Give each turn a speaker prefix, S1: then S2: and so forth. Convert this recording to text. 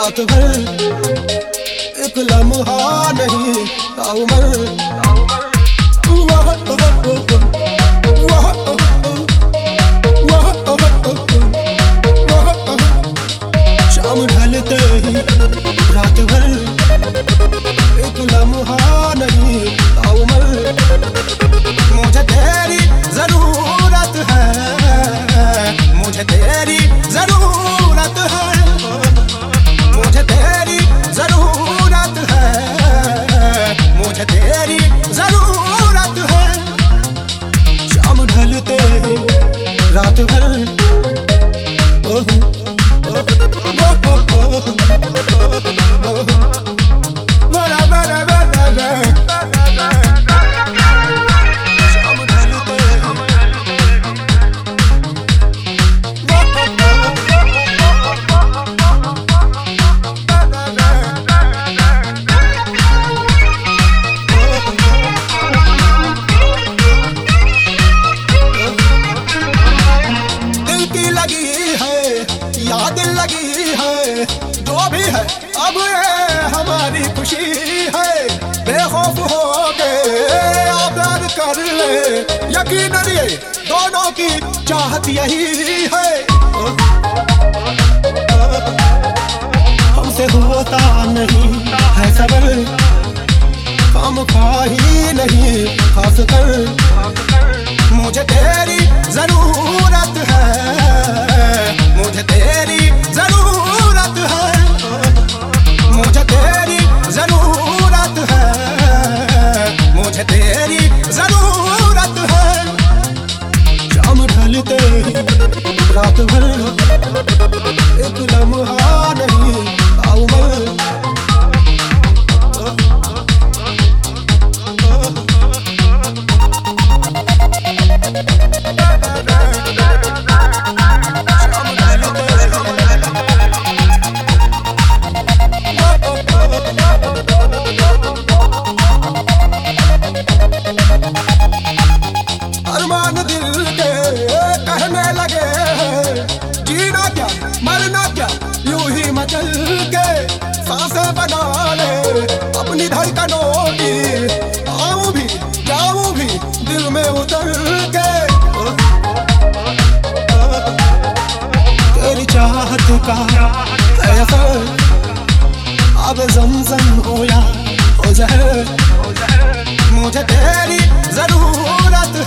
S1: रात भर एक लम्हा नहीं ताउमर। शाम ढलते ही रात भर एक लम्हा नहीं ताउमर। मुझे तेरी जरूरत है, मुझे तेरी जरूरत है, मुझे तेरी जरूरत है, मुझे तेरी जरूरत है। शाम ढलते ही रात भर याद लगी है, जो भी है अब ये हमारी खुशी है। बेखौफ हो के आबाद कर ले, यकीनन ये दोनों की चाहत यही है। हमसे होता नहीं है सबर, हम खाही नहीं खास कर। मुझे तेरी जरूरत है, मुझे तेरी जरूरत है, मुझे तेरी जरूरत है, मुझे तेरी जरूरत है। शाम ढलते ही रात भर एक लम्हा नहीं ताउमर। अरमान दिल के कहने लगे हैं, जीना क्या मरना क्या यूं ही मचल के। सांसें बना ले अपनी धड़कनों की, आऊं भी जाऊं भी दिल में उतर के। तेरी चाहत का ऐसा अब ज़मज़म हो या हो जहर, मुझे तेरी जरूरत